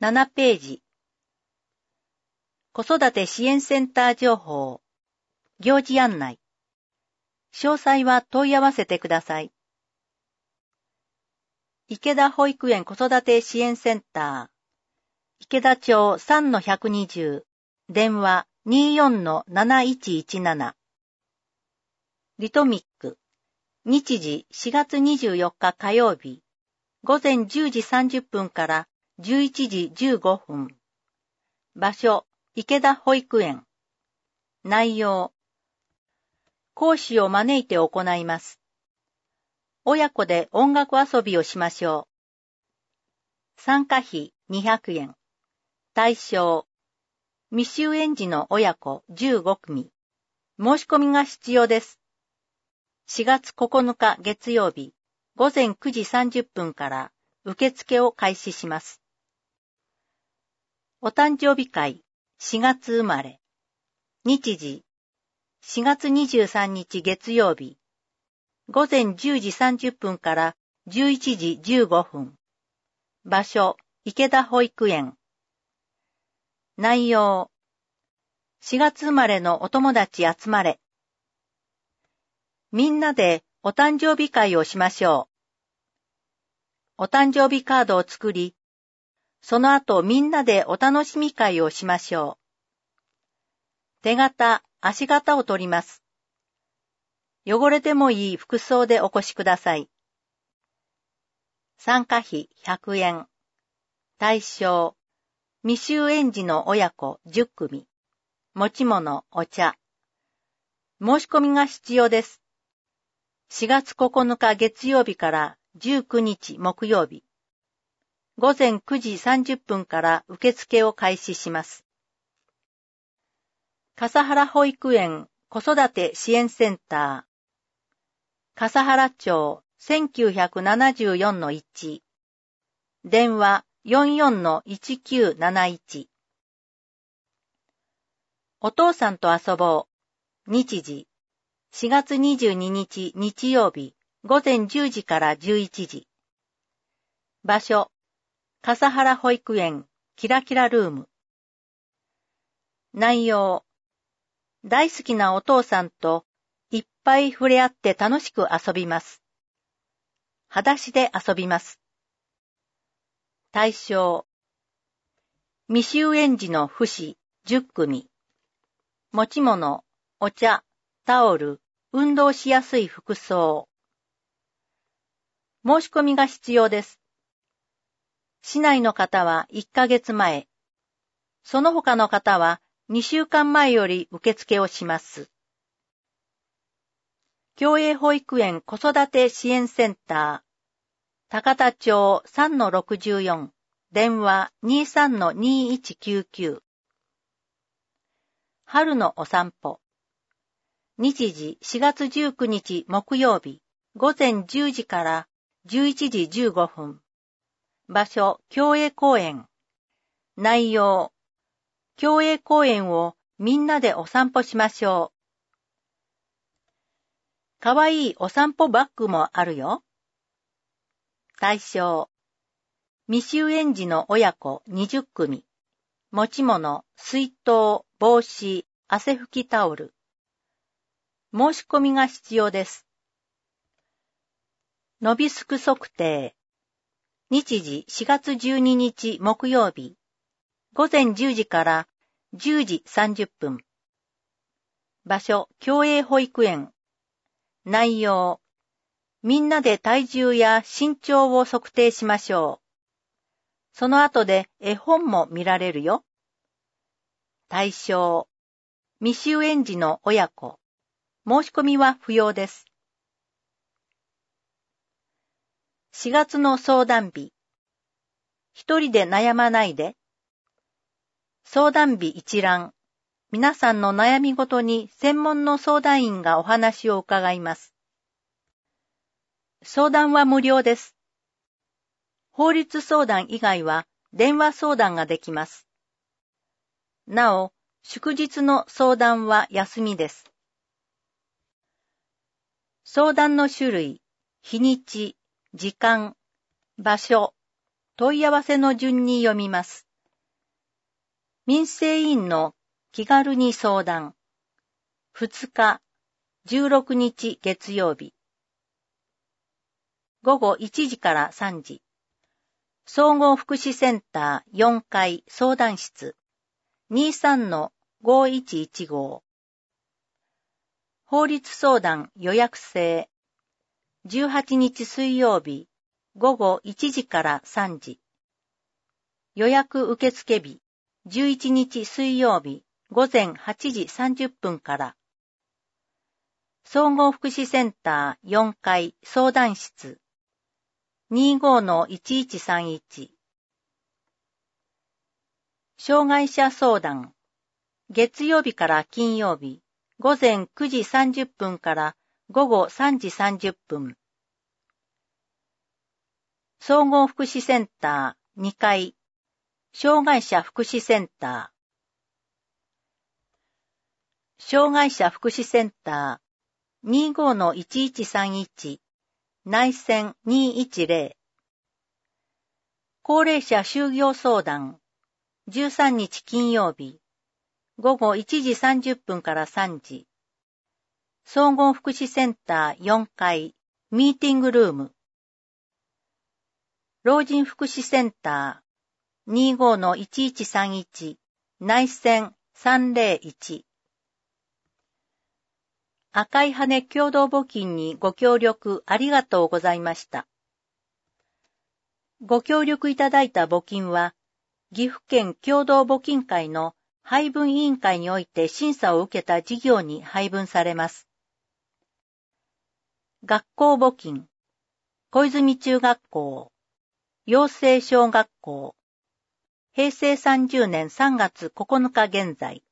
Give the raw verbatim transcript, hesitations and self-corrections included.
ななページ。子育て支援センター情報。行事案内。詳細は問い合わせてください。池田保育園子育て支援センター。池田町 さんのひゃくにじゅう。電話 にじゅうよんのなないちいちなな。リトミック。日時しがつにじゅうよっか火曜日。午前じゅうじさんじゅっぷんからじゅういちじじゅうごふん。場所、池田保育園。内容。講師を招いて行います。親子で音楽遊びをしましょう。参加費にひゃくえん。対象。未就園児の親子じゅうごくみ。申し込みが必要です。しがつここのか月曜日、午前くじさんじゅっぷんから受付を開始します。お誕生日会、しがつ生まれ。日時、しがつにじゅうさんにち月曜日、午前じゅうじさんじゅっぷんからじゅういちじじゅうごふん。場所、池田保育園。内容。しがつ生まれのお友達集まれ。みんなでお誕生日会をしましょう。お誕生日カードを作り、その後みんなでお楽しみ会をしましょう。手形、足形を取ります。汚れてもいい服装でお越しください。参加費ひゃくえん。対象、未就園児の親子じゅっくみ。持ち物、お茶。申し込みが必要です。しがつここのか月曜日からじゅうくにち木曜日。午前くじさんじゅっぷんから受付を開始します。笠原保育園子育て支援センター。笠原町 せんきゅうひゃくななじゅうよんのいち。電話 よんじゅうよんのいちきゅうなないち。お父さんと遊ぼう。日時。しがつにじゅうににち日曜日、午前じゅうじからじゅういちじ。場所、笠原保育園、キラキラルーム。内容、大好きなお父さんといっぱい触れ合って楽しく遊びます。裸足で遊びます。対象、未就園児の父子じゅっくみ。持ち物、お茶、タオル、運動しやすい服装。申し込みが必要です。市内の方はいっかげつまえ、その他の方はにしゅうかんまえより受付をします。協栄保育園子育て支援センター、高田町 さんのろくじゅうよん、電話 にじゅうさんのにいちきゅうきゅう。春のお散歩。日時しがつじゅうくにち木曜日、午前じゅうじからじゅういちじじゅうごふん。場所、協栄公園。内容、協栄公園をみんなでお散歩しましょう。かわいいお散歩バッグもあるよ。対象、未就園児の親子にじゅっくみ。持ち物、水筒、帽子、汗拭きタオル。申し込みが必要です。のびすく測定。日時しがつじゅうににち木曜日。午前じゅうじからじゅうじさんじゅっぷん。場所、協栄保育園。内容。みんなで体重や身長を測定しましょう。その後で絵本も見られるよ。対象。未就園児の親子。申し込みは不要です。しがつの相談日。一人で悩まないで。相談日一覧。皆さんの悩みごとに専門の相談員がお話を伺います。相談は無料です。法律相談以外は電話相談ができます。なお、祝日の相談は休みです。相談の種類、日にち、時間、場所、問い合わせの順に読みます。 民生委員の気軽に相談。ふつか、じゅうろくにち月曜日。ごごいちじからさんじ。総合福祉センターよんかい相談室 にじゅうさんのごいちいちご。法律相談予約制。じゅうはちにち水曜日ごごいちじからさんじ。予約受付日じゅういちにち水曜日ごぜんはちじさんじゅっぷんから。総合福祉センターよんかい相談室 にじゅうごのいちいちさんいち。障害者相談。月曜日から金曜日ごぜんくじさんじゅっぷんからごごさんじさんじゅっぷん。総合福祉センターにかい障害者福祉センター。障害者福祉センター にじゅうごのいちいちさんいち 内線にいちぜろ。高齢者就業相談。じゅうさんにち金曜日ごごいちじさんじゅっぷんからさんじ。総合福祉センターよんかいミーティングルーム。老人福祉センター にじゅうごのいちいちさんいち 内線さんぜろいち。赤い羽共同募金にご協力ありがとうございました。ご協力いただいた募金は、岐阜県共同募金会の配分委員会において審査を受けた事業に配分されます。学校募金、小泉中学校、養成小学校、へいせいさんじゅうねんさんがつここのか現在。